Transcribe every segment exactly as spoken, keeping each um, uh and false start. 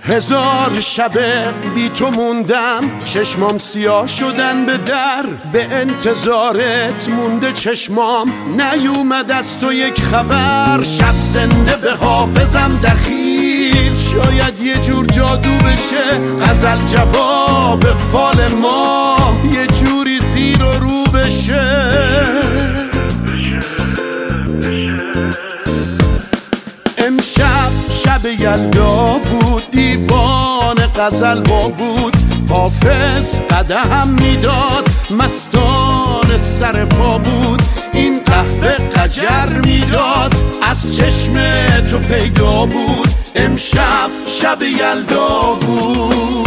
هزار شب بی تو موندم، چشمام سیاه شدن به در. به انتظارت مونده چشمام، نیومد از تو یک خبر. شب زنده به حافظم دخیل، شاید یه جور جادو بشه. غزل جواب فال ما، یه جوری زیر و رو بشه. امشب شب یلدا بود، دیوان غزل وا بود. حافظ قدم میداد، مستان سر پا بود. این قهوه قجر میداد، از چشم تو پیدا بود. امشب شب یلدا بود.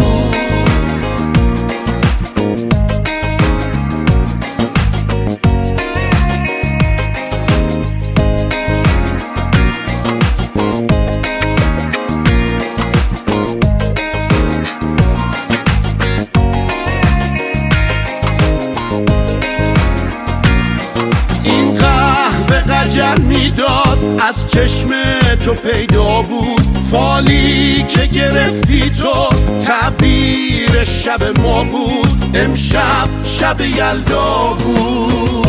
قجر میداد، از چشم تو پیدا بود. فالی که گرفتی تو، تعبیر شب ما بود. امشب شب یلدا بود.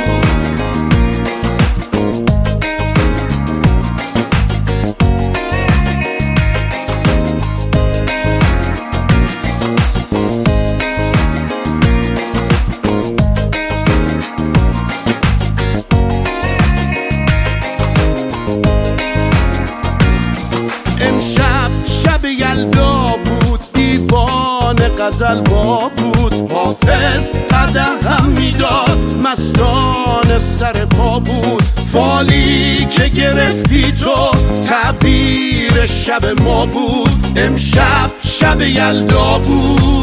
شب یلدا بود، دیوان غزل وا بود. حافظ قدم میداد، مستان سر پا بود. فالی که گرفتی تو، تعبیر شب ما بود. امشب شب یلدا بود.